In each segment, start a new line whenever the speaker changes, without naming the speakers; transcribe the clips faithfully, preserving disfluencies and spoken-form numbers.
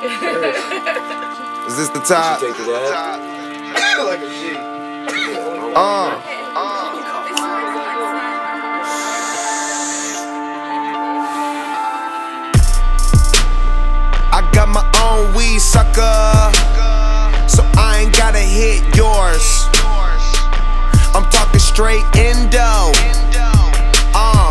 Is this the top?
Take it out.
Like a G. Uh. I got my own weed, sucker, so I ain't gotta hit yours. I'm talking straight endo. Uh.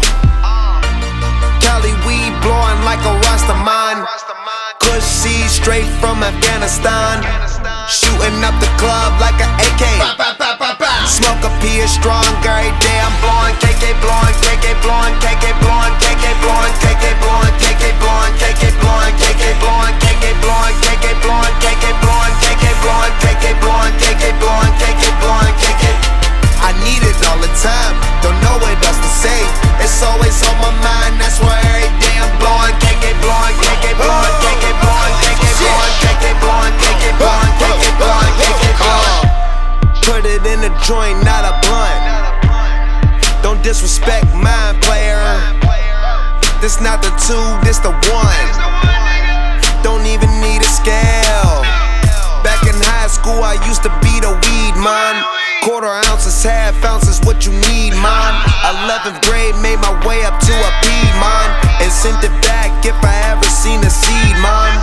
Cali weed blowing like a Rastaman. Kush seed straight from Afghanistan. Shooting up the club like an A K. Smoke a P is strong every day. I'm blowing K K, blowing K K, blowing K K, blowing K K, blowing K K, blowing K K, blowing K K, blowing K K, blowing K K, blowing K K, blowing K K, blowing K K, blowing K K, blowing K K, blowing K K, blowing K K. I need it all the time, don't know what else to say. It's always on my mind, that's why every day I'm blowing K K, blowing K K, blowing K K, blowing K K, blowing K K, blowing K K, blowing K K, blowing K K, blowing. Put it in a joint, not a blunt. Don't disrespect mine, player. This not the two, this the one. Don't even need a scale. Back in high school, I used to be the weed man. Quarter ounces, half ounces, what you need, man. eleventh grade, made my way up to a P, man. And sent it back if I ever seen a seed, man.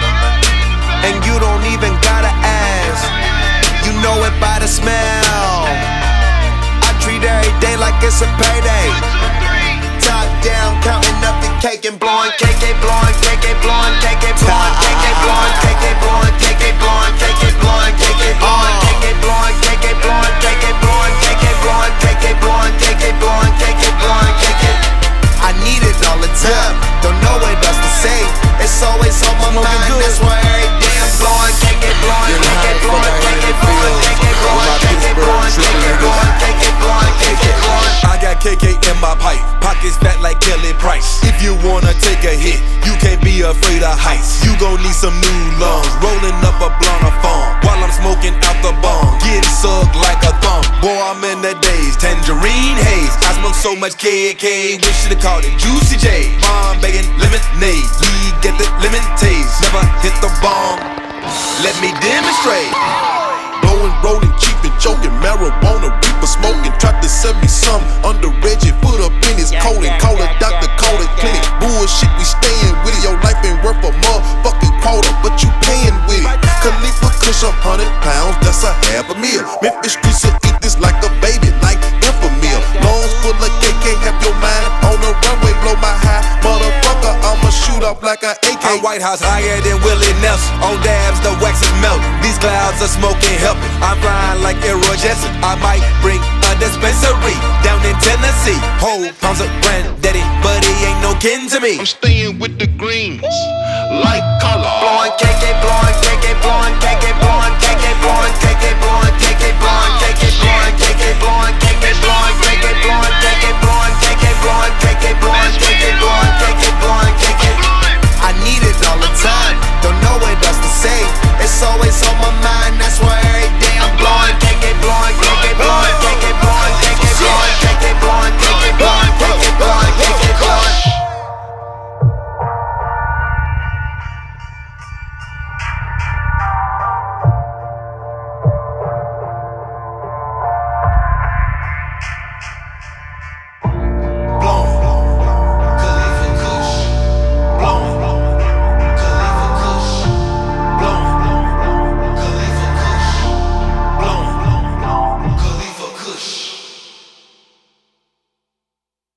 And you don't even gotta ask, you know it by the smell. I treat every day like it's a payday. Top down, counting up the cake and blowing K K, blowing K K, blowing K K, blowing K K, blowing K K, blowing K K, blowing K K, blowing K K, blowing K K, blowing K K, blowing K K, blowing K K, blowing K K, blowing K K, blowing K K, blowing K K. I need it all the time, don't know what else to say. It's always on my mind, that's why every day I'm blowing K K, blowing K K, blowing K K, blowing K K, blowing K K, blowing K K, blowing K K, blowing K K, blowing.
I got K K in my pipe, pockets fat like Kelly Price. If you wanna take a hit, you can't be afraid of heights. You gon' need some new lungs, rolling up a blunt of phone while I'm smoking out the bomb, getting sucked like a thumb. Boy, I'm in the days, tangerine haze. I smoke so much K K, we should've called it Juicy J. Bomb bacon lemonade, we get the lemon taste. Never hit the bomb, let me demonstrate.
Blowing, rolling, cheap and joking, marijuana, reaper smoking. Tried to sell me some under Reggie, put up in his colon. Call it doctor, call it clinic. Bullshit, we staying with it. Your life ain't worth a motherfucking quarter, but you paying with it. Khalifa Kush, I'm hundred pounds, that's a half a meal. Memphis streets will eat this like a baby, like Infamil. Lungs full of K K, have your mind on the runway, blow my high. Motherfucker, I'ma shoot up like an A K.
I'm White House higher than Willie Nelson. On dabs, the wax is melting. These clouds are smoking helping. I'm flying like Aero Jetson. I might bring a dispensary down in Tennessee. Whole pounds of granddaddy, but he ain't no kin to me.
I'm staying with the greens, like color.
Blowing K K, blowing K K, blowing K K.